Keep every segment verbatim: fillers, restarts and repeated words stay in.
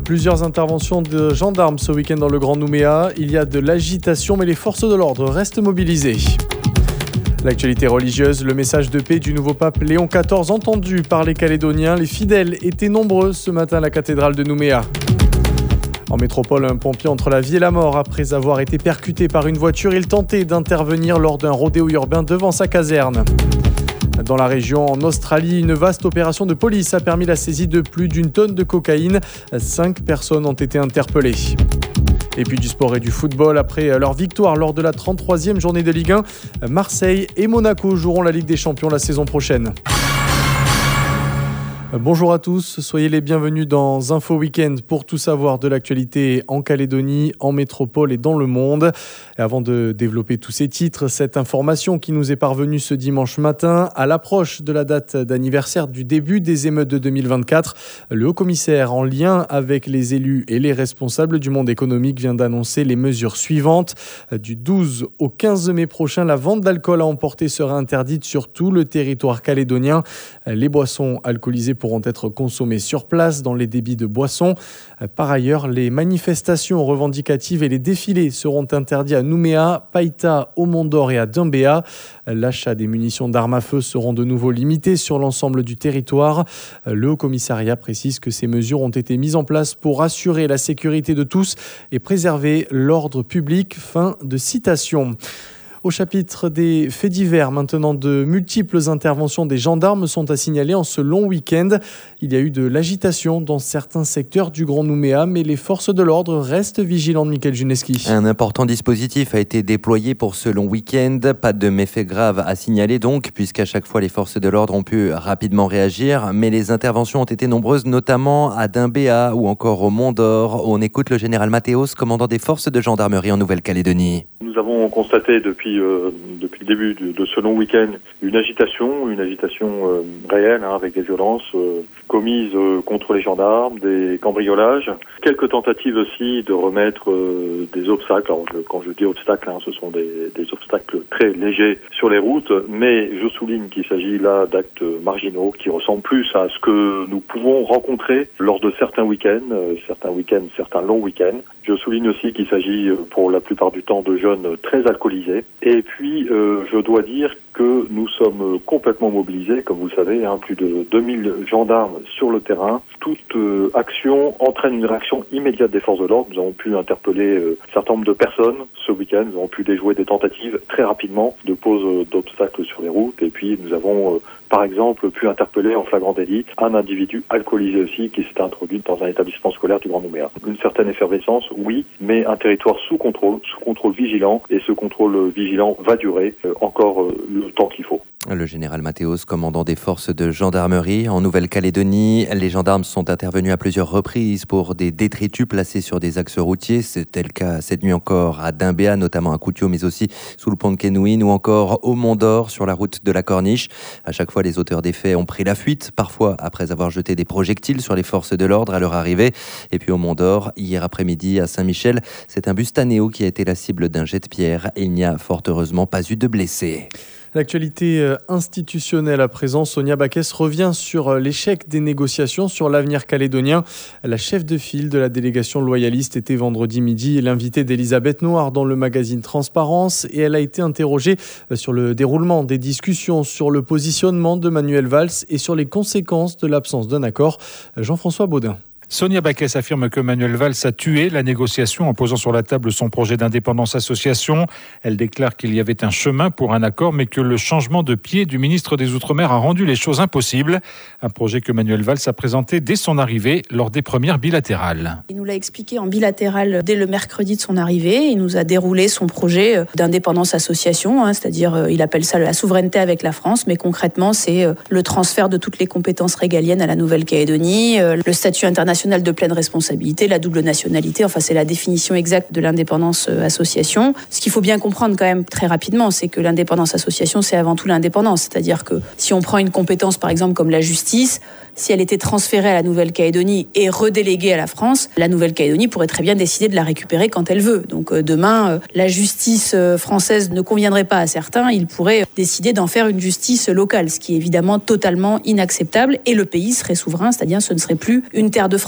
Plusieurs interventions de gendarmes ce week-end dans le Grand Nouméa. Il y a de l'agitation, mais les forces de l'ordre restent mobilisées. L'actualité religieuse, le message de paix du nouveau pape Léon quatorze entendu par les Calédoniens. Les fidèles étaient nombreux ce matin à la cathédrale de Nouméa. En métropole, un pompier entre la vie et la mort. Après avoir été percuté par une voiture, il tentait d'intervenir lors d'un rodéo urbain devant sa caserne. Dans la région, en Australie, une vaste opération de police a permis la saisie de plus d'une tonne de cocaïne. Cinq personnes ont été interpellées. Et puis du sport et du football. Après leur victoire lors de la trente-troisième journée de Ligue un, Marseille et Monaco joueront la Ligue des Champions la saison prochaine. Bonjour à tous, soyez les bienvenus dans Info Week-end pour tout savoir de l'actualité en Calédonie, en métropole et dans le monde. Et avant de développer tous ces titres, cette information qui nous est parvenue ce dimanche matin, à l'approche de la date d'anniversaire du début des émeutes de deux mille vingt-quatre, le haut-commissaire, en lien avec les élus et les responsables du monde économique, vient d'annoncer les mesures suivantes. Du douze au quinze mai prochain, la vente d'alcool à emporter sera interdite sur tout le territoire calédonien. Les boissons alcoolisées pourront être consommées sur place dans les débits de boissons. Par ailleurs, les manifestations revendicatives et les défilés seront interdits à Nouméa, Païta, au Mont-d'Or et à Doumbéa. L'achat des munitions d'armes à feu seront de nouveau limités sur l'ensemble du territoire. Le Haut-Commissariat précise que ces mesures ont été mises en place pour assurer la sécurité de tous et préserver l'ordre public. Fin de citation. Au chapitre des faits divers, maintenant, de multiples interventions des gendarmes sont à signaler en ce long week-end. Il y a eu de l'agitation dans certains secteurs du Grand Nouméa, mais les forces de l'ordre restent vigilantes, Mickaël Juneski. Un important dispositif a été déployé pour ce long week-end. Pas de méfaits graves à signaler donc, puisqu'à chaque fois les forces de l'ordre ont pu rapidement réagir. Mais les interventions ont été nombreuses, notamment à Doumbéa ou encore au Mont-d'Or. On écoute le général Mathéos, commandant des forces de gendarmerie en Nouvelle-Calédonie. Nous avons constaté depuis, euh, depuis le début de, de ce long week-end une agitation, une agitation euh, réelle, hein, avec des violences euh, commises euh, contre les gendarmes, des cambriolages, quelques tentatives aussi de remettre euh, des obstacles. Alors je, quand je dis obstacles, hein, ce sont des, des obstacles très légers sur les routes, mais je souligne qu'il s'agit là d'actes marginaux qui ressemblent plus à ce que nous pouvons rencontrer lors de certains week-ends, euh, certains week-ends, certains longs week-ends. Je souligne aussi qu'il s'agit pour la plupart du temps de jeunes très alcoolisés. Et puis, euh, je dois dire que nous sommes complètement mobilisés, comme vous le savez, hein, plus de deux mille gendarmes sur le terrain. Toute euh, action entraîne une réaction immédiate des forces de l'ordre. Nous avons pu interpeller euh, un certain nombre de personnes ce week-end. Nous avons pu déjouer des tentatives très rapidement de pose euh, d'obstacles sur les routes. Et puis, nous avons, euh, par exemple, pu interpeller en flagrant délit un individu alcoolisé aussi qui s'était introduit dans un établissement scolaire du Grand Nouméa. Une certaine effervescence, oui, mais un territoire sous contrôle, sous contrôle vigilant. Et ce contrôle vigilant va durer euh, encore euh, le temps qu'il faut. Le général Mathéos, commandant des forces de gendarmerie en Nouvelle-Calédonie. Les gendarmes sont intervenus à plusieurs reprises pour des détritus placés sur des axes routiers. C'était le cas cette nuit encore à Doumbéa, notamment à Koutio, mais aussi sous le pont de Kenouine ou encore au Mont-d'Or sur la route de la Corniche. À chaque fois, les auteurs des faits ont pris la fuite, parfois après avoir jeté des projectiles sur les forces de l'ordre à leur arrivée. Et puis au Mont-d'Or, hier après-midi à Saint-Michel, c'est un bus Tanéo qui a été la cible d'un jet de pierre et il n'y a fort heureusement pas eu de blessés. L'actualité institutionnelle à présent, Sonia Backès revient sur l'échec des négociations sur l'avenir calédonien. La chef de file de la délégation loyaliste était vendredi midi l'invitée d'Elisabeth Noir dans le magazine Transparence et elle a été interrogée sur le déroulement des discussions, sur le positionnement de Manuel Valls et sur les conséquences de l'absence d'un accord. Jean-François Baudin. Sonia Backès affirme que Manuel Valls a tué la négociation en posant sur la table son projet d'indépendance association. Elle déclare qu'il y avait un chemin pour un accord, mais que le changement de pied du ministre des Outre-mer a rendu les choses impossibles. Un projet que Manuel Valls a présenté dès son arrivée lors des premières bilatérales. Il nous l'a expliqué en bilatéral dès le mercredi de son arrivée. Il nous a déroulé son projet d'indépendance association, hein, c'est-à-dire il appelle ça la souveraineté avec la France, mais concrètement c'est le transfert de toutes les compétences régaliennes à la Nouvelle-Calédonie, le statut international de pleine responsabilité, la double nationalité, enfin c'est la définition exacte de l'indépendance association. Ce qu'il faut bien comprendre quand même très rapidement, c'est que l'indépendance association, c'est avant tout l'indépendance. C'est-à-dire que si on prend une compétence par exemple comme la justice, si elle était transférée à la Nouvelle-Calédonie et redéléguée à la France, la Nouvelle-Calédonie pourrait très bien décider de la récupérer quand elle veut. Donc euh, demain, euh, la justice euh, française ne conviendrait pas à certains, ils pourraient décider d'en faire une justice locale, ce qui est évidemment totalement inacceptable et le pays serait souverain, c'est-à-dire ce ne serait plus une terre de France.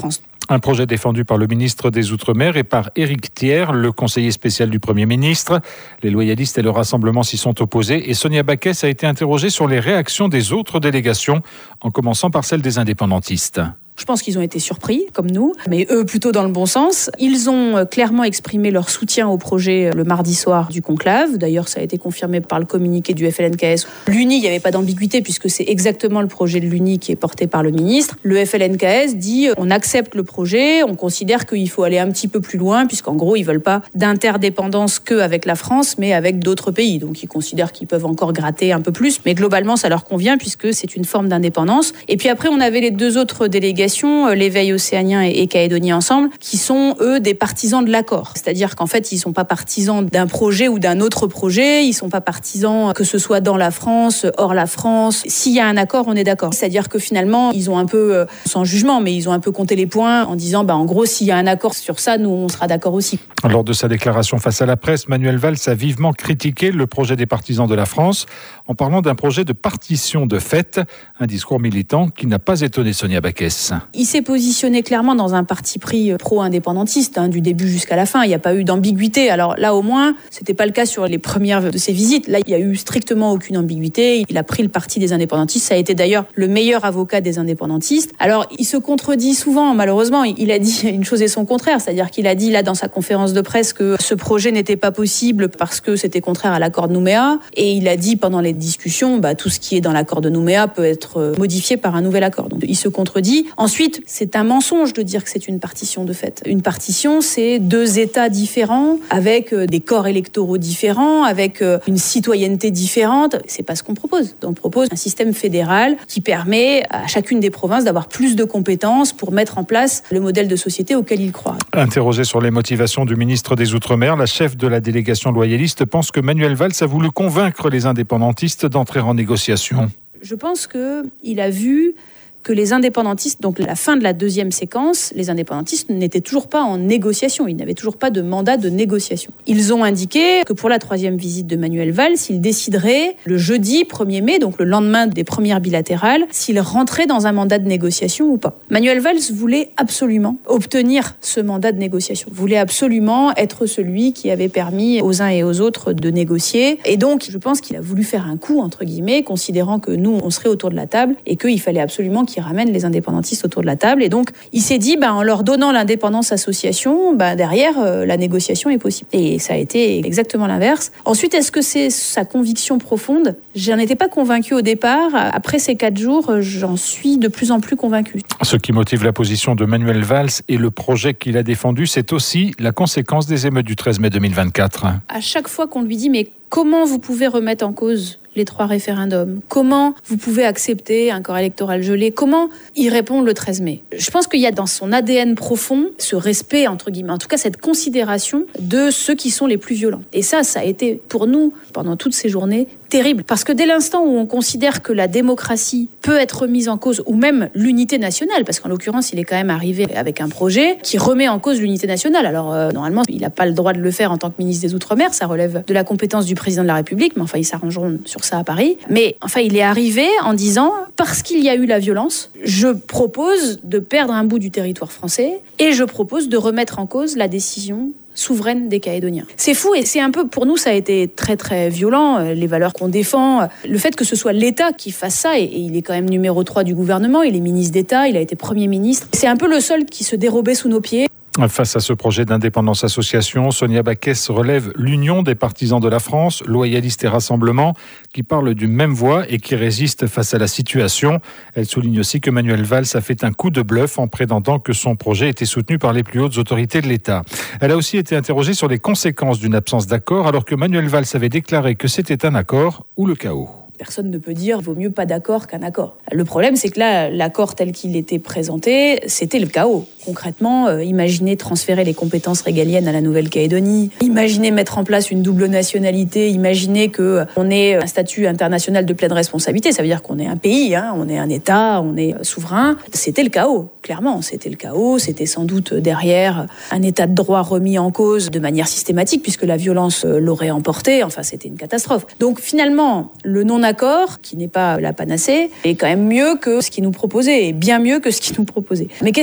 Un projet défendu par le ministre des Outre-mer et par Éric Thiers, le conseiller spécial du Premier ministre. Les loyalistes et le Rassemblement s'y sont opposés et Sonia Backès a été interrogée sur les réactions des autres délégations, en commençant par celle des indépendantistes. Je pense qu'ils ont été surpris, comme nous, mais eux plutôt dans le bon sens. Ils ont clairement exprimé leur soutien au projet le mardi soir du conclave. D'ailleurs, ça a été confirmé par le communiqué du F L N K S. L'U N I, il n'y avait pas d'ambiguïté puisque c'est exactement le projet de l'U N I qui est porté par le ministre. Le F L N K S dit on accepte le projet, on considère qu'il faut aller un petit peu plus loin puisqu'en gros, ils ne veulent pas d'interdépendance qu'avec la France, mais avec d'autres pays. Donc, ils considèrent qu'ils peuvent encore gratter un peu plus. Mais globalement, ça leur convient puisque c'est une forme d'indépendance. Et puis après, on avait les deux autres délégations, l'Éveil océanien et Calédonie ensemble, qui sont, eux, des partisans de l'accord. C'est-à-dire qu'en fait, ils ne sont pas partisans d'un projet ou d'un autre projet, ils ne sont pas partisans que ce soit dans la France, hors la France. S'il y a un accord, on est d'accord. C'est-à-dire que finalement, ils ont un peu, sans jugement, mais ils ont un peu compté les points en disant, bah, en gros, s'il y a un accord sur ça, nous, on sera d'accord aussi. Lors de sa déclaration face à la presse, Manuel Valls a vivement critiqué le projet des partisans de la France en parlant d'un projet de partition de fait, un discours militant qui n'a pas étonné Sonia Backès. Il s'est positionné clairement dans un parti pris pro-indépendantiste, hein, du début jusqu'à la fin. Il n'y a pas eu d'ambiguïté. Alors là, au moins, c'était pas le cas sur les premières de ses visites. Là, il y a eu strictement aucune ambiguïté. Il a pris le parti des indépendantistes. Ça a été d'ailleurs le meilleur avocat des indépendantistes. Alors, il se contredit souvent, malheureusement. Il a dit une chose et son contraire. C'est-à-dire qu'il a dit, là, dans sa conférence de presse, que ce projet n'était pas possible parce que c'était contraire à l'accord de Nouméa. Et il a dit, pendant les discussions, bah, tout ce qui est dans l'accord de Nouméa peut être modifié par un nouvel accord. Donc, il se contredit. Ensuite, c'est un mensonge de dire que c'est une partition de fait. Une partition, c'est deux États différents, avec des corps électoraux différents, avec une citoyenneté différente. C'est pas ce qu'on propose. On propose un système fédéral qui permet à chacune des provinces d'avoir plus de compétences pour mettre en place le modèle de société auquel ils croient. Interrogée sur les motivations du ministre des Outre-mer, la chef de la délégation loyaliste pense que Manuel Valls a voulu convaincre les indépendantistes d'entrer en négociation. Je pense qu'il a vu que les indépendantistes, donc la fin de la deuxième séquence, les indépendantistes n'étaient toujours pas en négociation, ils n'avaient toujours pas de mandat de négociation. Ils ont indiqué que pour la troisième visite de Manuel Valls, ils décideraient le jeudi premier mai, donc le lendemain des premières bilatérales, s'ils rentraient dans un mandat de négociation ou pas. Manuel Valls voulait absolument obtenir ce mandat de négociation, voulait absolument être celui qui avait permis aux uns et aux autres de négocier. Et donc, je pense qu'il a voulu faire un coup, entre guillemets, considérant que nous, on serait autour de la table et qu'il fallait absolument qui ramène les indépendantistes autour de la table. Et donc, il s'est dit, bah, en leur donnant l'indépendance association, bah, derrière, euh, la négociation est possible. Et ça a été exactement l'inverse. Ensuite, est-ce que c'est sa conviction profonde ? J'en étais pas convaincue au départ. Après ces quatre jours, j'en suis de plus en plus convaincue. Ce qui motive la position de Manuel Valls et le projet qu'il a défendu, c'est aussi la conséquence des émeutes du treize mai deux mille vingt-quatre. À chaque fois qu'on lui dit, mais comment vous pouvez remettre en cause les trois référendums? Comment vous pouvez accepter un corps électoral gelé? Comment il répond le treize mai? Je pense qu'il y a dans son A D N profond ce respect, entre guillemets, en tout cas cette considération de ceux qui sont les plus violents. Et ça, ça a été pour nous, pendant toutes ces journées, terrible. Parce que dès l'instant où on considère que la démocratie peut être mise en cause, ou même l'unité nationale, parce qu'en l'occurrence, il est quand même arrivé avec un projet qui remet en cause l'unité nationale. Alors, euh, normalement, il n'a pas le droit de le faire en tant que ministre des Outre-mer, ça relève de la compétence du président de la République, mais enfin, ils s'arrangeront sur ça à Paris. Mais enfin, il est arrivé en disant, parce qu'il y a eu la violence, je propose de perdre un bout du territoire français et je propose de remettre en cause la décision souveraine des Calédoniens. C'est fou et c'est un peu, pour nous, ça a été très très violent, les valeurs qu'on défend, le fait que ce soit l'État qui fasse ça, et, et il est quand même numéro trois du gouvernement, il est ministre d'État, il a été Premier ministre. C'est un peu le sol qui se dérobait sous nos pieds. Face à ce projet d'indépendance association, Sonia Backès relève l'union des partisans de la France, loyalistes et rassemblement, qui parlent d'une même voix et qui résistent face à la situation. Elle souligne aussi que Manuel Valls a fait un coup de bluff en prétendant que son projet était soutenu par les plus hautes autorités de l'État. Elle a aussi été interrogée sur les conséquences d'une absence d'accord, alors que Manuel Valls avait déclaré que c'était un accord ou le chaos. Personne ne peut dire vaut mieux pas d'accord qu'un accord. Le problème, c'est que là, l'accord tel qu'il était présenté, c'était le chaos. Concrètement, euh, imaginez transférer les compétences régaliennes à la Nouvelle-Calédonie, imaginez mettre en place une double nationalité, imaginez qu'on ait un statut international de pleine responsabilité. Ça veut dire qu'on est un pays, hein, on est un État, on est souverain. C'était le chaos, clairement. C'était le chaos. C'était sans doute derrière un État de droit remis en cause de manière systématique, puisque la violence l'aurait emporté. Enfin, c'était une catastrophe. Donc finalement, le non-accord, qui n'est pas la panacée, est quand même mieux que ce qu'ils nous proposaient, et bien mieux que ce qu'ils nous proposaient. Mais qu'est-ce qui va se passer maintenant ?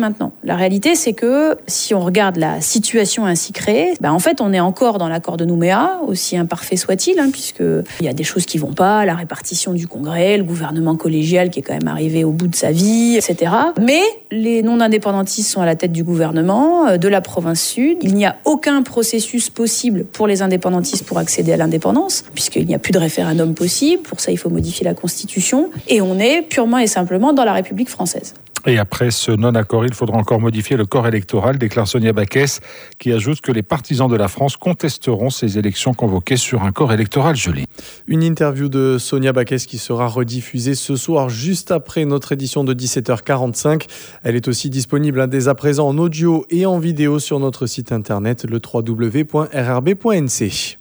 maintenant. La réalité, c'est que si on regarde la situation ainsi créée, ben en fait, on est encore dans l'accord de Nouméa, aussi imparfait soit-il, hein, puisqu'il y a des choses qui vont pas, la répartition du Congrès, le gouvernement collégial qui est quand même arrivé au bout de sa vie, et cetera. Mais les non-indépendantistes sont à la tête du gouvernement de la province sud. Il n'y a aucun processus possible pour les indépendantistes pour accéder à l'indépendance, puisqu'il n'y a plus de référendum possible. Pour ça, il faut modifier la Constitution. Et on est purement et simplement dans la République française. Et après ce non-accord, il faudra encore modifier le corps électoral, déclare Sonia Backès, qui ajoute que les partisans de la France contesteront ces élections convoquées sur un corps électoral gelé. Une interview de Sonia Backès qui sera rediffusée ce soir juste après notre édition de dix-sept heures quarante-cinq. Elle est aussi disponible dès à présent en audio et en vidéo sur notre site internet le w w w point r r b point n c.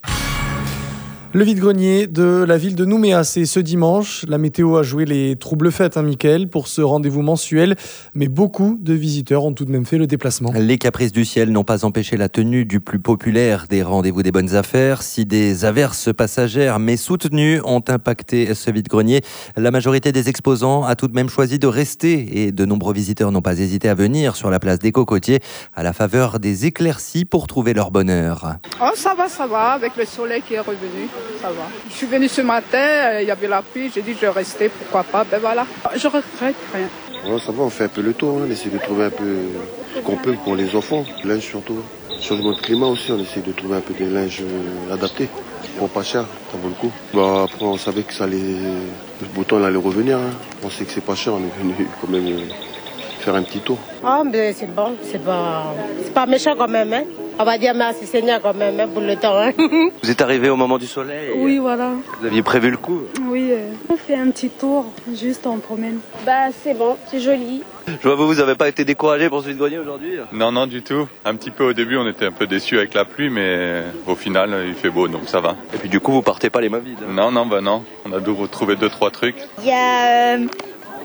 Le vide-grenier de la ville de Nouméa, c'est ce dimanche. La météo a joué les troubles fêtes, hein, Mickaël, pour ce rendez-vous mensuel. Mais beaucoup de visiteurs ont tout de même fait le déplacement. Les caprices du ciel n'ont pas empêché la tenue du plus populaire des rendez-vous des bonnes affaires. Si des averses passagères mais soutenues ont impacté ce vide-grenier, la majorité des exposants a tout de même choisi de rester. Et de nombreux visiteurs n'ont pas hésité à venir sur la place des Cocotiers à la faveur des éclaircies pour trouver leur bonheur. Oh, ça va, ça va, avec le soleil qui est revenu. Ça va. Je suis venue ce matin, il y avait la pluie, j'ai dit je vais rester, pourquoi pas, ben voilà. Je regrette rien. Oh, ça va, on fait un peu le tour, hein. On essaie de trouver un peu ce qu'on peut pour les enfants, linge surtout. Changement de climat aussi, on essaie de trouver un peu des linges adaptés. Bon, pas cher, ça vaut le coup. Bah, après, on savait que ça allait, le beau temps allait revenir, hein. On sait que c'est pas cher, on est venu quand même faire un petit tour. Ah, mais c'est bon, c'est pas, c'est pas méchant quand même, hein. On va dire merci Seigneur quand même, hein, pour le temps. Hein. Vous êtes arrivé au moment du soleil? Oui, voilà. Vous aviez prévu le coup? Oui, euh, on fait un petit tour, juste on promène. Bah c'est bon, c'est joli. Je vois, vous, vous n'avez pas été découragé pour ce vide-grenier aujourd'hui? Non, non, du tout. Un petit peu au début, on était un peu déçus avec la pluie, mais au final, il fait beau, donc ça va. Et puis du coup, vous partez pas les mains vides? Non, non, bah non. On a dû retrouver deux, trois trucs. Il y a euh,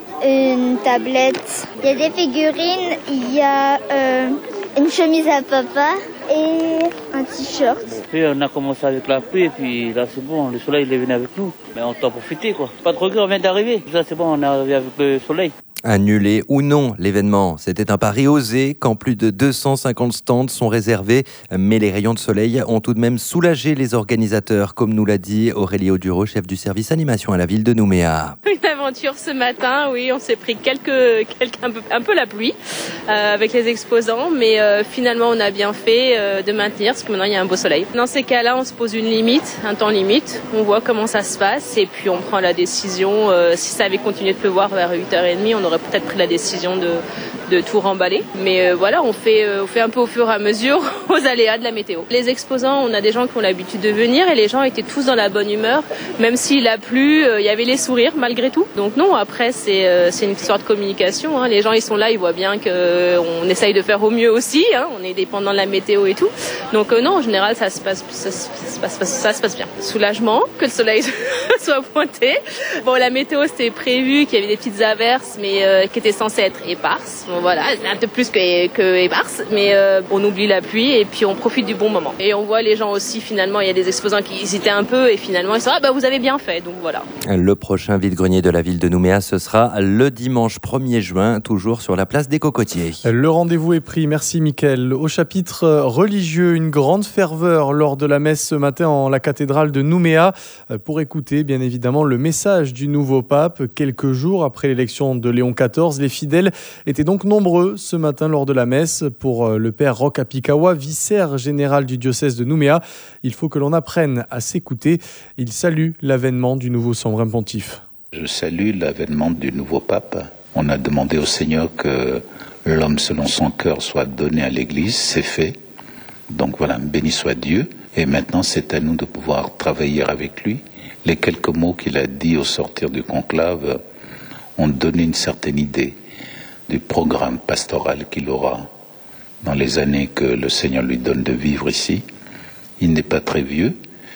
une tablette, il y a des figurines, il y a euh, une chemise à papa et un t-shirt. Puis on a commencé avec la pluie et puis là c'est bon, le soleil il est venu avec nous. Mais on t'a profité quoi. Pas de regret, on vient d'arriver. Ça c'est bon, on est arrivé avec le soleil. Annulé ou non l'événement, c'était un pari osé quand plus de deux cent cinquante stands sont réservés. Mais les rayons de soleil ont tout de même soulagé les organisateurs, comme nous l'a dit Aurélie Audureau, chef du service animation à la ville de Nouméa. Une aventure ce matin, oui, on s'est pris quelques, quelques un, peu, un peu la pluie euh, avec les exposants, mais euh, finalement on a bien fait euh, de maintenir parce que maintenant il y a un beau soleil. Dans ces cas-là, on se pose une limite, un temps limite, on voit comment ça se passe et puis on prend la décision. Euh, si ça avait continué de pleuvoir vers huit heures trente, on aurait peut-être pris la décision de, de tout remballer. Mais euh, voilà, on fait, euh, on fait un peu au fur et à mesure aux aléas de la météo. Les exposants, on a des gens qui ont l'habitude de venir et les gens étaient tous dans la bonne humeur. Même s'il a plu, euh, il y avait les sourires malgré tout. Donc non, après c'est, euh, c'est une histoire de communication. Hein. Les gens ils sont là, ils voient bien qu'on euh, essaye de faire au mieux aussi. Hein. On est dépendant de la météo et tout. Donc euh, non, en général ça se passe, ça, ça, se passe, ça se passe bien. Soulagement que le soleil soit pointé. Bon, la météo c'était prévu qu'il y avait des petites averses, mais euh, qui étaient censées être éparses. Bon voilà, un peu plus que, que éparses, mais euh, on oublie la pluie et puis on profite du bon moment. Et on voit les gens aussi finalement, il y a des exposants qui hésitaient un peu et finalement ils sont ah bah vous avez bien fait. Donc voilà. Le prochain vide-grenier de la ville de Nouméa, ce sera le dimanche premier juin, toujours sur la place des Cocotiers. Le rendez-vous est pris, merci Mickaël. Au chapitre religieux, une grande ferveur lors de la messe ce matin en la cathédrale de Nouméa pour écouter bien évidemment le message du nouveau pape. Quelques jours après l'élection de Léon quatorze, les fidèles étaient donc nombreux ce matin lors de la messe. Pour le père Roch Apikawa, vicaire général du diocèse de Nouméa, il faut que l'on apprenne à s'écouter. Il salue l'avènement du nouveau souverain pontife. Je salue l'avènement du nouveau pape. On a demandé au Seigneur que l'homme selon son cœur soit donné à l'Église, c'est fait. Donc voilà, béni soit Dieu. Et maintenant, c'est à nous de pouvoir travailler avec lui. Les quelques mots qu'il a dit au sortir du conclave ont donné une certaine idée du programme pastoral qu'il aura dans les années que le Seigneur lui donne de vivre ici. Il n'est pas très vieux.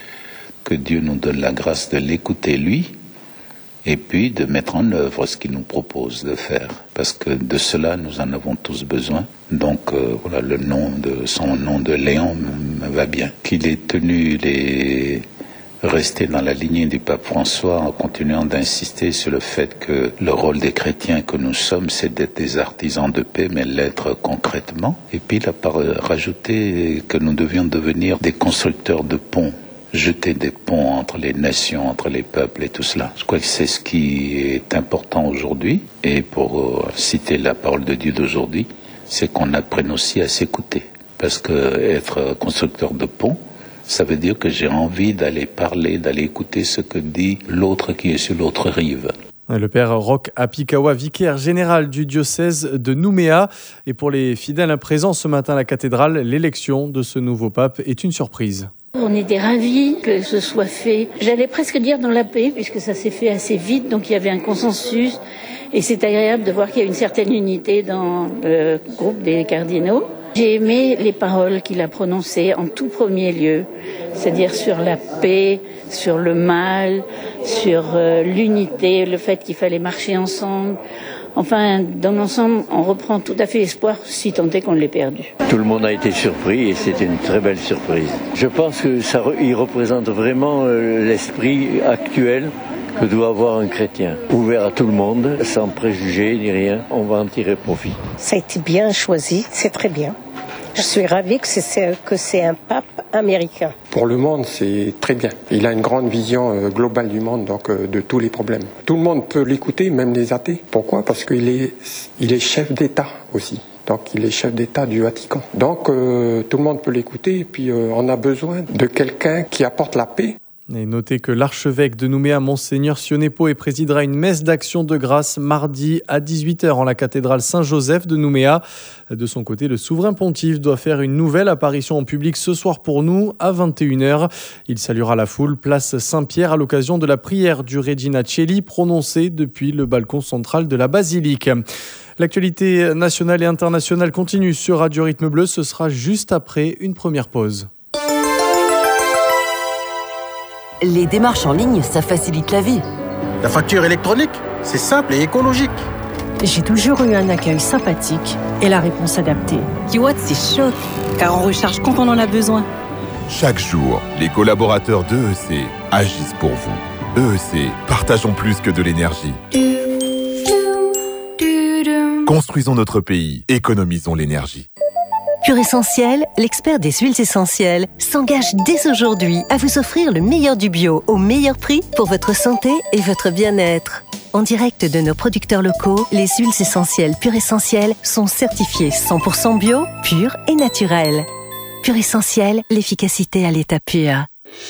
Que Dieu nous donne la grâce de l'écouter lui et puis de mettre en œuvre ce qu'il nous propose de faire. Parce que de cela, nous en avons tous besoin. Donc euh, voilà, le nom de son nom de Léon me va bien. Qu'il ait tenu les rester dans la lignée du pape François en continuant d'insister sur le fait que le rôle des chrétiens que nous sommes, c'est d'être des artisans de paix, mais l'être concrètement. Et puis il a rajouté que nous devions devenir des constructeurs de ponts, jeter des ponts entre les nations, entre les peuples et tout cela. Je crois que c'est ce qui est important aujourd'hui. Et pour euh, citer la parole de Dieu d'aujourd'hui, c'est qu'on apprenne aussi à s'écouter. Parce que être constructeur de ponts, ça veut dire que j'ai envie d'aller parler, d'aller écouter ce que dit l'autre qui est sur l'autre rive. Le père Roch Apikawa, vicaire général du diocèse de Nouméa. Et pour les fidèles présents ce matin à la cathédrale, l'élection de ce nouveau pape est une surprise. On était ravis que ce soit fait, j'allais presque dire dans la paix, puisque ça s'est fait assez vite, donc il y avait un consensus. Et c'est agréable de voir qu'il y a une certaine unité dans le groupe des cardinaux. J'ai aimé les paroles qu'il a prononcées en tout premier lieu, c'est-à-dire sur la paix, sur le mal, sur euh, l'unité, le fait qu'il fallait marcher ensemble. Enfin, dans l'ensemble, on reprend tout à fait espoir, si tant est qu'on l'ait perdu. Tout le monde a été surpris et c'était une très belle surprise. Je pense que ça, il représente vraiment euh, l'esprit actuel que doit avoir un chrétien, ouvert à tout le monde, sans préjugés ni rien. On va en tirer profit. Ça a été bien choisi, c'est très bien. Je suis ravie que c'est, que c'est un pape américain. Pour le monde, c'est très bien. Il a une grande vision euh, globale du monde, donc euh, de tous les problèmes. Tout le monde peut l'écouter, même les athées. Pourquoi ? Parce qu'il est, il est chef d'État aussi. Donc il est chef d'État du Vatican. Donc euh, tout le monde peut l'écouter et puis euh, on a besoin de quelqu'un qui apporte la paix. Et notez que l'archevêque de Nouméa, Monseigneur Sionepo, présidera une messe d'action de grâce mardi à dix-huit heures en la cathédrale Saint-Joseph de Nouméa. De son côté, le souverain pontife doit faire une nouvelle apparition en public ce soir pour nous à vingt et une heures. Il saluera la foule place Saint-Pierre à l'occasion de la prière du Regina Coeli prononcée depuis le balcon central de la basilique. L'actualité nationale et internationale continue sur Radio Rythme Bleu. Ce sera juste après une première pause. Les démarches en ligne, ça facilite la vie. La facture électronique, c'est simple et écologique. J'ai toujours eu un accueil sympathique et la réponse adaptée. Kiwatt, c'est chaud, car on recharge quand on en a besoin. Chaque jour, les collaborateurs d'E E C agissent pour vous. E E C, partageons plus que de l'énergie. Construisons notre pays, économisons l'énergie. Pur Essentiel, l'expert des huiles essentielles, s'engage dès aujourd'hui à vous offrir le meilleur du bio au meilleur prix pour votre santé et votre bien-être. En direct de nos producteurs locaux, les huiles essentielles Pur Essentiel sont certifiées cent pour cent bio, pures et naturelles. Pur Essentiel, l'efficacité à l'état pur.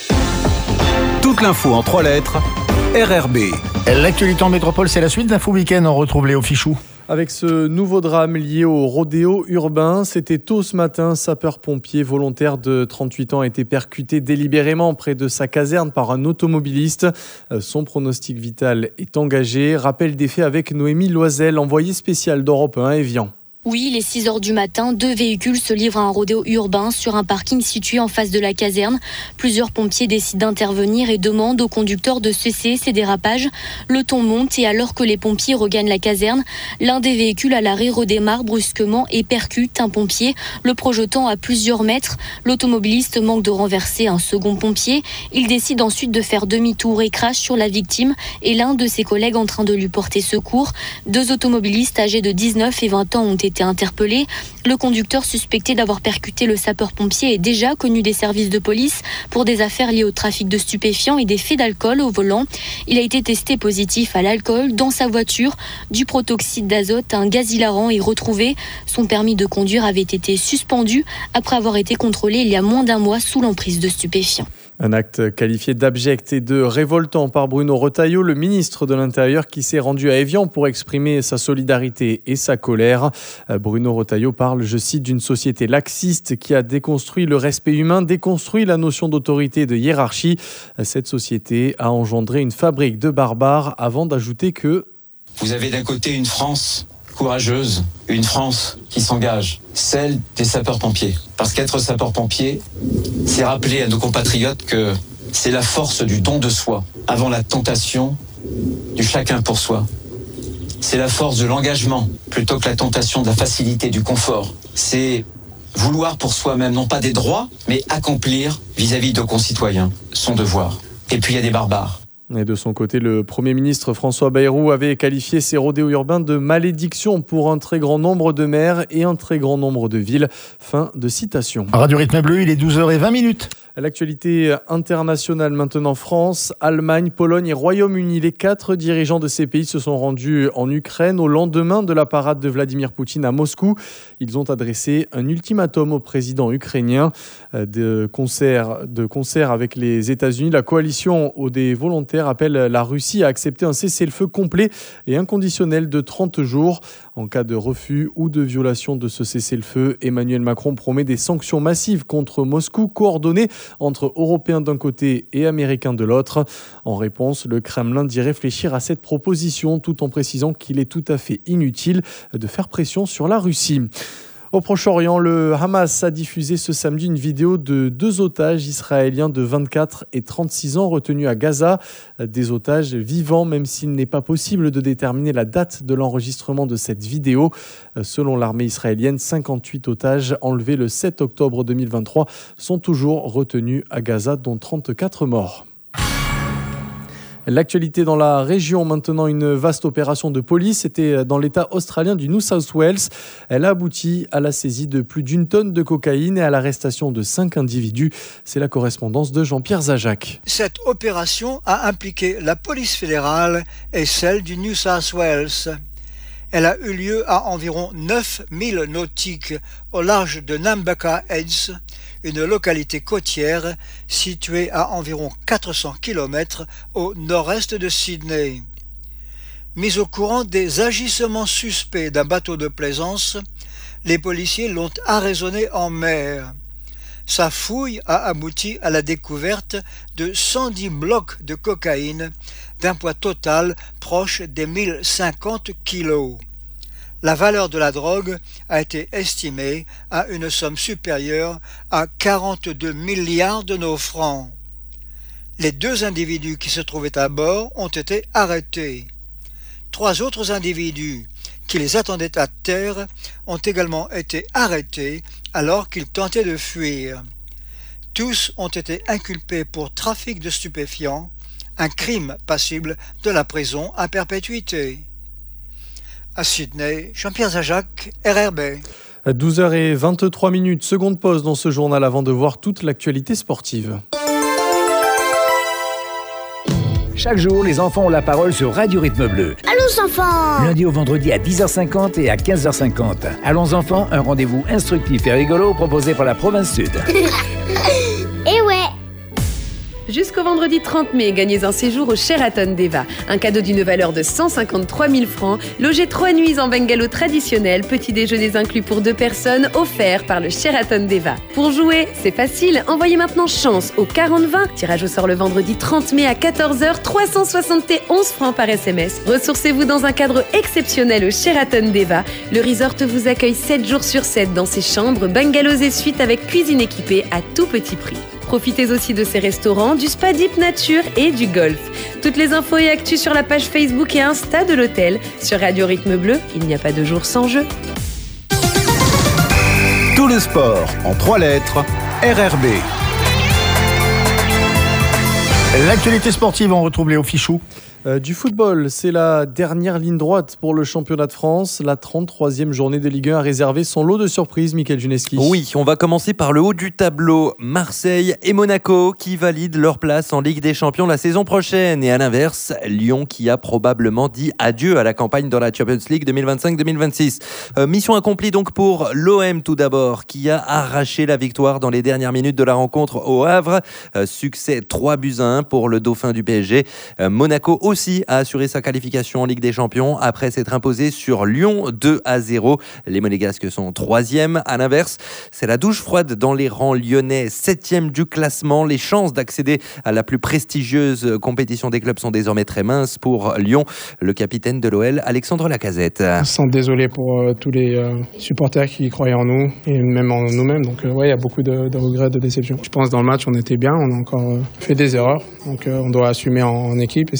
Toute l'info en trois lettres, R R B. L'actualité en métropole, c'est la suite d'Info Week-end. On retrouve Léo Fichou. Avec ce nouveau drame lié au rodéo urbain, c'était tôt ce matin, sapeur-pompier volontaire de trente-huit ans a été percuté délibérément près de sa caserne par un automobiliste. Son pronostic vital est engagé. Rappel des faits avec Noémie Loisel, envoyée spéciale d'Europe un à Évian. Oui, il est six heures du matin, deux véhicules se livrent à un rodéo urbain sur un parking situé en face de la caserne. Plusieurs pompiers décident d'intervenir et demandent au conducteur de cesser ces dérapages. Le ton monte et alors que les pompiers regagnent la caserne, l'un des véhicules à l'arrêt redémarre brusquement et percute un pompier, le projetant à plusieurs mètres. L'automobiliste manque de renverser un second pompier. Il décide ensuite de faire demi-tour et crache sur la victime et l'un de ses collègues en train de lui porter secours. Deux automobilistes âgés de dix-neuf et vingt ans ont été été interpellé. Le conducteur suspecté d'avoir percuté le sapeur-pompier est déjà connu des services de police pour des affaires liées au trafic de stupéfiants et des faits d'alcool au volant. Il a été testé positif à l'alcool dans sa voiture. Du protoxyde d'azote, un gaz hilarant est retrouvé. Son permis de conduire avait été suspendu après avoir été contrôlé il y a moins d'un mois sous l'emprise de stupéfiants. Un acte qualifié d'abject et de révoltant par Bruno Retailleau, le ministre de l'Intérieur qui s'est rendu à Évian pour exprimer sa solidarité et sa colère. Bruno Retailleau parle, je cite, d'une société laxiste qui a déconstruit le respect humain, déconstruit la notion d'autorité et de hiérarchie. Cette société a engendré une fabrique de barbares avant d'ajouter que... Vous avez d'un côté une France courageuse, une France qui s'engage, celle des sapeurs-pompiers. Parce qu'être sapeur-pompier, c'est rappeler à nos compatriotes que c'est la force du don de soi, avant la tentation du chacun pour soi. C'est la force de l'engagement, plutôt que la tentation de la facilité, du confort. C'est vouloir pour soi-même, non pas des droits, mais accomplir vis-à-vis de nos concitoyens son devoir. et puis il y a des barbares. Et de son côté, le Premier ministre François Bayrou avait qualifié ces rodéos urbains de malédiction pour un très grand nombre de maires et un très grand nombre de villes. Fin de citation. Radio Rythme Bleu, il est douze heures vingt minutes. L'actualité internationale maintenant, France, Allemagne, Pologne et Royaume-Uni. Les quatre dirigeants de ces pays se sont rendus en Ukraine au lendemain de la parade de Vladimir Poutine à Moscou. Ils ont adressé un ultimatum au président ukrainien. De concert, de concert avec les États-Unis, la coalition des volontaires appelle la Russie à accepter un cessez-le-feu complet et inconditionnel de trente jours. En cas de refus ou de violation de ce cessez-le-feu, Emmanuel Macron promet des sanctions massives contre Moscou, coordonnées entre Européens d'un côté et Américains de l'autre. En réponse, le Kremlin dit réfléchir à cette proposition tout en précisant qu'il est tout à fait inutile de faire pression sur la Russie. Au Proche-Orient, le Hamas a diffusé ce samedi une vidéo de deux otages israéliens de vingt-quatre et trente-six ans retenus à Gaza. Des otages vivants, même s'il n'est pas possible de déterminer la date de l'enregistrement de cette vidéo. Selon l'armée israélienne, cinquante-huit otages enlevés le sept octobre deux mille vingt-trois sont toujours retenus à Gaza, dont trente-quatre morts. L'actualité dans la région, maintenant, une vaste opération de police était dans l'état australien du New South Wales. Elle a abouti à la saisie de plus d'une tonne de cocaïne et à l'arrestation de cinq individus. C'est la correspondance de Jean-Pierre Zajac. Cette opération a impliqué la police fédérale et celle du New South Wales. Elle a eu lieu à environ neuf milles nautiques au large de Nambucca Heads, une localité côtière située à environ quatre cents kilomètres au nord-est de Sydney. Mis au courant des agissements suspects d'un bateau de plaisance, les policiers l'ont arraisonné en mer. Sa fouille a abouti à la découverte de cent dix blocs de cocaïne d'un poids total proche des mille cinquante kilos. La valeur de la drogue a été estimée à une somme supérieure à quarante-deux milliards de nos francs. Les deux individus qui se trouvaient à bord ont été arrêtés. Trois autres individus qui les attendaient à terre ont également été arrêtés alors qu'ils tentaient de fuir. Tous ont été inculpés pour trafic de stupéfiants, un crime passible de la prison à perpétuité. À Sydney, Jean-Pierre Zajac, R R B. douze heures vingt-trois minutes, seconde pause dans ce journal avant de voir toute l'actualité sportive. Chaque jour, les enfants ont la parole sur Radio Rythme Bleu. Allons enfants! Lundi au vendredi à dix heures cinquante et à quinze heures cinquante. Allons enfants, un rendez-vous instructif et rigolo proposé par la province Sud. Eh ouais! Jusqu'au vendredi trente mai, gagnez un séjour au Sheraton Deva. Un cadeau d'une valeur de cent cinquante-trois mille francs. Logez trois nuits en bungalow traditionnel. Petit déjeuner inclus pour deux personnes, offert par le Sheraton Deva. Pour jouer, c'est facile. Envoyez maintenant chance au quarante vingt. Tirage au sort le vendredi trente mai à quatorze heures. trois cent soixante et onze francs par S M S. Ressourcez-vous dans un cadre exceptionnel au Sheraton Deva. Le resort vous accueille sept jours sur sept dans ses chambres, bungalows et suites avec cuisine équipée à tout petit prix. Profitez aussi de ces restaurants, du spa Deep Nature et du golf. Toutes les infos et actus sur la page Facebook et Insta de l'hôtel. Sur Radio Rythme Bleu, il n'y a pas de jour sans jeu. Tout le sport en trois lettres, R R B. L'actualité sportive, on retrouve Léo Fichou. Euh, du football, c'est la dernière ligne droite pour le championnat de France. La trente-troisième journée de Ligue un a réservé son lot de surprises, Mickaël Juneski. Oui, on va commencer par le haut du tableau. Marseille et Monaco qui valident leur place en Ligue des Champions la saison prochaine. Et à l'inverse, Lyon qui a probablement dit adieu à la campagne dans la Champions League deux mille vingt-cinq deux mille vingt-six. Euh, mission accomplie donc pour l'O M tout d'abord, qui a arraché la victoire dans les dernières minutes de la rencontre au Havre. Euh, succès trois buts à un pour le dauphin du P S G. Euh, Monaco aussi aussi a assuré sa qualification en Ligue des Champions après s'être imposé sur Lyon deux à zéro. Les Monégasques sont troisième. À l'inverse, c'est la douche froide dans les rangs lyonnais, septième du classement. Les chances d'accéder à la plus prestigieuse compétition des clubs sont désormais très minces pour Lyon. Le capitaine de l'O L, Alexandre Lacazette. Je me sens désolé pour euh, tous les euh, supporters qui croyaient en nous et même en nous-mêmes. Donc euh, ouais, il y a beaucoup de, de regrets, de déceptions. Je pense que dans le match, on était bien, on a encore euh, fait des erreurs. Donc euh, on doit assumer en, en équipe et c'est ça qui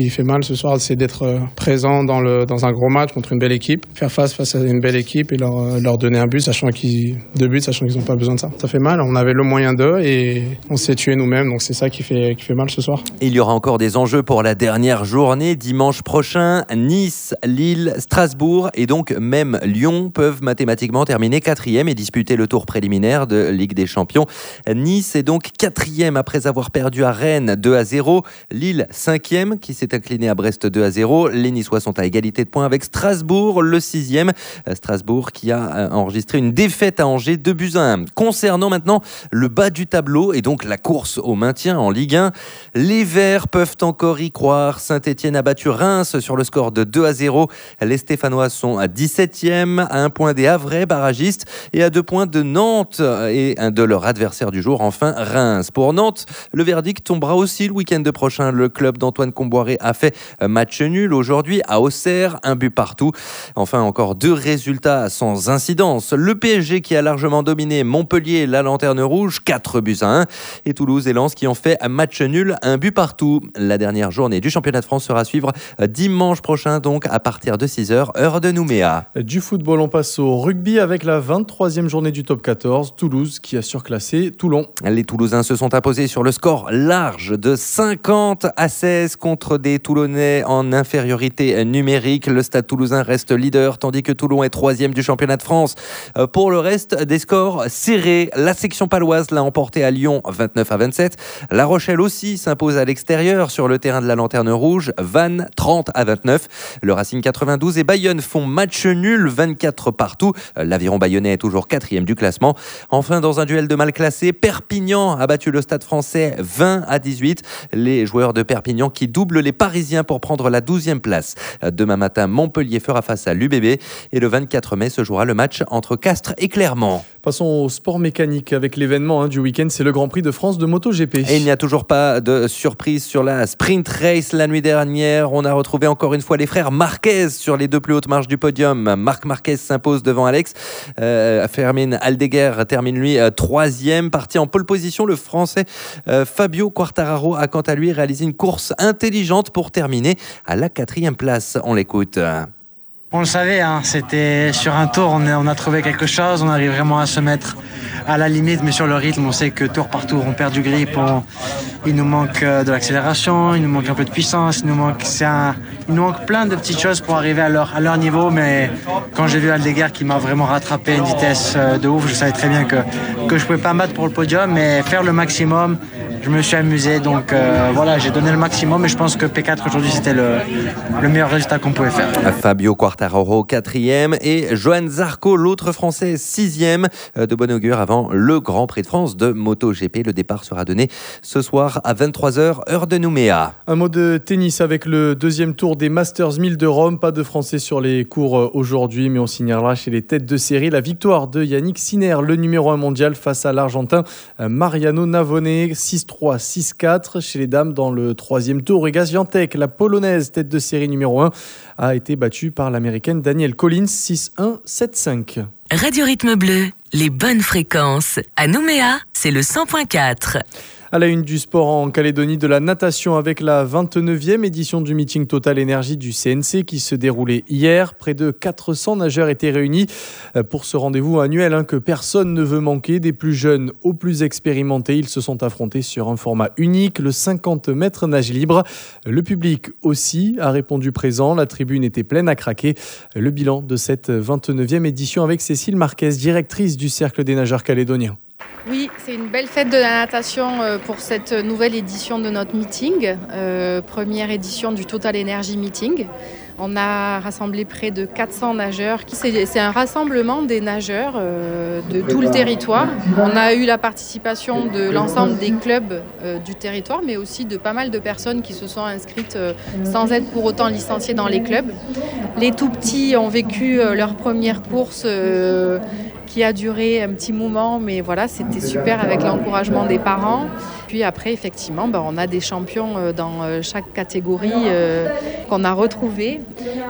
qui fait mal ce soir, c'est d'être présent dans, le, dans un gros match contre une belle équipe, faire face face à une belle équipe et leur, leur donner un but, sachant qu'ils, deux buts, sachant qu'ils n'ont pas besoin de ça. Ça fait mal, on avait le moyen d'eux et on s'est tué nous-mêmes, donc c'est ça qui fait, qui fait mal ce soir. Il y aura encore des enjeux pour la dernière journée, dimanche prochain. Nice, Lille, Strasbourg et donc même Lyon peuvent mathématiquement terminer quatrième et disputer le tour préliminaire de Ligue des Champions. Nice est donc quatrième après avoir perdu à Rennes deux à zéro. Lille cinquième qui s'est incliné à Brest deux à zéro. Les Niçois sont à égalité de points avec Strasbourg, le sixième. Strasbourg qui a enregistré une défaite à Angers deux buts à un. Concernant maintenant le bas du tableau et donc la course au maintien en Ligue un, les Verts peuvent encore y croire. Saint-Etienne a battu Reims sur le score de deux à zéro. Les Stéphanois sont à dix-septième, à un point des Havrais, barragistes, et à deux points de Nantes et de leur adversaire du jour, enfin Reims. Pour Nantes, le verdict tombera aussi le week-end prochain. Le club d'Antoine Comboiré a fait match nul aujourd'hui à Auxerre, un but partout. Enfin, encore deux résultats sans incidence. Le P S G qui a largement dominé Montpellier, la Lanterne Rouge, quatre buts à un. Et Toulouse et Lens qui ont fait match nul, un but partout. La dernière journée du championnat de France sera à suivre dimanche prochain, donc à partir de six heures, heure de Nouméa. Du football, on passe au rugby avec la vingt-troisième journée du top quatorze. Toulouse qui a surclassé Toulon. Les Toulousains se sont imposés sur le score large de cinquante à seize contre des Toulonnais en infériorité numérique. Le Stade Toulousain reste leader tandis que Toulon est troisième du championnat de France. Pour le reste, des scores serrés. La section paloise l'a emporté à Lyon vingt-neuf à vingt-sept. La Rochelle aussi s'impose à l'extérieur sur le terrain de la Lanterne Rouge, Vannes trente à vingt-neuf. Le Racing quatre-vingt-douze et Bayonne font match nul, vingt-quatre partout. L'Aviron bayonnais est toujours quatrième du classement. Enfin, dans un duel de mal classé, Perpignan a battu le Stade français vingt à dix-huit. Les joueurs de Perpignan qui doublent les Parisiens pour prendre la douzième place. Demain matin, Montpellier fera face à l'U B B et le vingt-quatre mai se jouera le match entre Castres et Clermont. Passons au sport mécanique avec l'événement hein, du week-end, c'est le Grand Prix de France de MotoGP. Et il n'y a toujours pas de surprise sur la sprint race. La nuit dernière, on a retrouvé encore une fois les frères Marquez sur les deux plus hautes marches du podium. Marc Marquez s'impose devant Alex. Euh, Fermin Aldeguer termine lui euh, troisième. Parti en pole position, le français euh, Fabio Quartararo a quant à lui réalisé une course intelligente pour terminer à la quatrième place. On l'écoute. On le savait, hein, c'était sur un tour, on a, on a trouvé quelque chose, on arrive vraiment à se mettre à la limite, mais sur le rythme, on sait que tour par tour, on perd du grip, on, il nous manque de l'accélération, il nous manque un peu de puissance, il nous manque, c'est un, il nous manque plein de petites choses pour arriver à leur, à leur niveau, mais quand j'ai vu Aldeguer qui m'a vraiment rattrapé une vitesse de ouf, je savais très bien que, que je pouvais pas me battre pour le podium, mais faire le maximum. Je me suis amusé, donc euh, voilà, j'ai donné le maximum et je pense que P quatre aujourd'hui c'était le, le meilleur résultat qu'on pouvait faire. Fabio Quartararo quatrième et Johan Zarco, l'autre français sixième, de bon augure avant le Grand Prix de France de MotoGP. Le départ sera donné ce soir à vingt-trois heures, heure de Nouméa. Un mot de tennis avec le deuxième tour des Masters mille de Rome. Pas de français sur les cours aujourd'hui, mais on signalera chez les têtes de série la victoire de Yannick Sinner, le numéro un mondial face à l'Argentin Mariano Navone, six trois, six quatre. Chez les dames, dans le troisième tour, Iga Świątek, la polonaise tête de série numéro un, a été battue par l'américaine Danielle Collins, six un, sept cinq. Radio Rythme Bleu, les bonnes fréquences. À Nouméa, c'est le cent point quatre. À la une du sport en Calédonie, de la natation avec la vingt-neuvième édition du meeting Total Énergie du C N C qui se déroulait hier. Près de quatre cents nageurs étaient réunis pour ce rendez-vous annuel hein, que personne ne veut manquer. Des plus jeunes aux plus expérimentés, ils se sont affrontés sur un format unique, le cinquante mètres nage libre. Le public aussi a répondu présent. La tribune était pleine à craquer. Le bilan de cette vingt-neuvième édition avec Cécile Marquez, directrice du Cercle des nageurs calédoniens. Oui, c'est une belle fête de la natation pour cette nouvelle édition de notre meeting, euh, première édition du Total Energy Meeting. On a rassemblé près de quatre cents nageurs. C'est, c'est un rassemblement des nageurs euh, de tout le territoire. On a eu la participation de l'ensemble des clubs euh, du territoire, mais aussi de pas mal de personnes qui se sont inscrites euh, sans être pour autant licenciées dans les clubs. Les tout petits ont vécu euh, leur première course euh, qui a duré un petit moment, mais voilà, c'était super avec l'encouragement des parents. Puis après, effectivement, ben, on a des champions dans chaque catégorie euh, qu'on a retrouvés.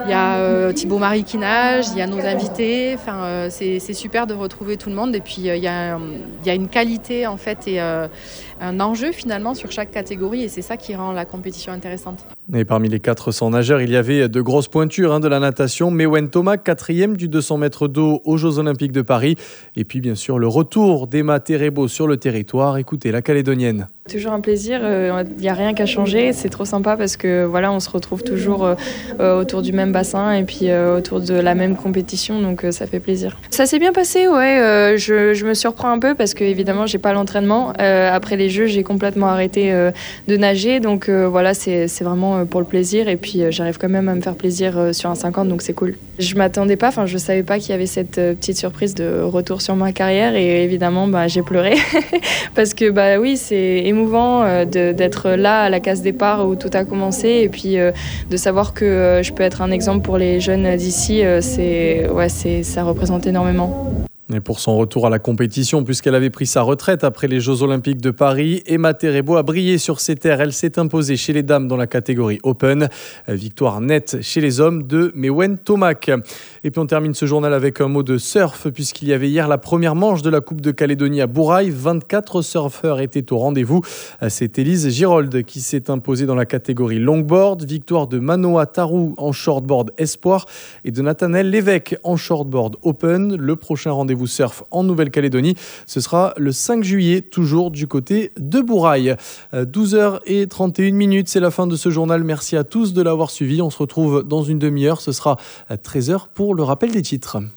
Il y a euh, Thibaut Marie qui nage, il y a nos invités. Enfin, euh, c'est, c'est super de retrouver tout le monde. Et puis, euh, il, y a, il y a une qualité, en fait, et euh, un enjeu, finalement, sur chaque catégorie. Et c'est ça qui rend la compétition intéressante. Et parmi les quatre cents nageurs, il y avait de grosses pointures hein, de la natation. Mewen Thomas, quatrième du deux cents mètres d'eau aux Jeux Olympiques de Paris. Et puis, bien sûr, le retour d'Emma Terebo sur le territoire. Écoutez, la Calédonienne. Toujours un plaisir, il euh, n'y a rien qu'à changer, c'est trop sympa parce que voilà, on se retrouve toujours euh, euh, autour du même bassin et puis euh, autour de la même compétition, donc euh, ça fait plaisir. Ça s'est bien passé, ouais, euh, je, je me surprends un peu parce que évidemment j'ai pas l'entraînement. Euh, après les Jeux, j'ai complètement arrêté euh, de nager, donc euh, voilà, c'est, c'est vraiment pour le plaisir et puis euh, j'arrive quand même à me faire plaisir euh, sur un cinquante, donc c'est cool. Je m'attendais pas, enfin je savais pas qu'il y avait cette euh, petite surprise de retour sur ma carrière et évidemment bah, j'ai pleuré parce que bah oui, c'est émouvant euh, de, d'être là à la case départ où tout a commencé et puis euh, de savoir que euh, je peux être un exemple pour les jeunes d'ici, euh, c'est, ouais, c'est, ça représente énormément. Et pour son retour à la compétition, puisqu'elle avait pris sa retraite après les Jeux Olympiques de Paris, Emma Terebo a brillé sur ses terres. Elle s'est imposée chez les dames dans la catégorie Open. Victoire nette chez les hommes de Mewen Thomas. Et puis on termine ce journal avec un mot de surf, puisqu'il y avait hier la première manche de la Coupe de Calédonie à Bourail. vingt-quatre surfeurs étaient au rendez-vous. C'est Élise Girold qui s'est imposée dans la catégorie longboard. Victoire de Manoa Tarou en shortboard espoir et de Nathanaël Lévesque en shortboard open. Le prochain rendez-vous vous surf en Nouvelle-Calédonie. Ce sera le cinq juillet, toujours du côté de Bourail. douze heures trente et une minutes, c'est la fin de ce journal. Merci à tous de l'avoir suivi. On se retrouve dans une demi-heure. Ce sera à treize heures pour le rappel des titres.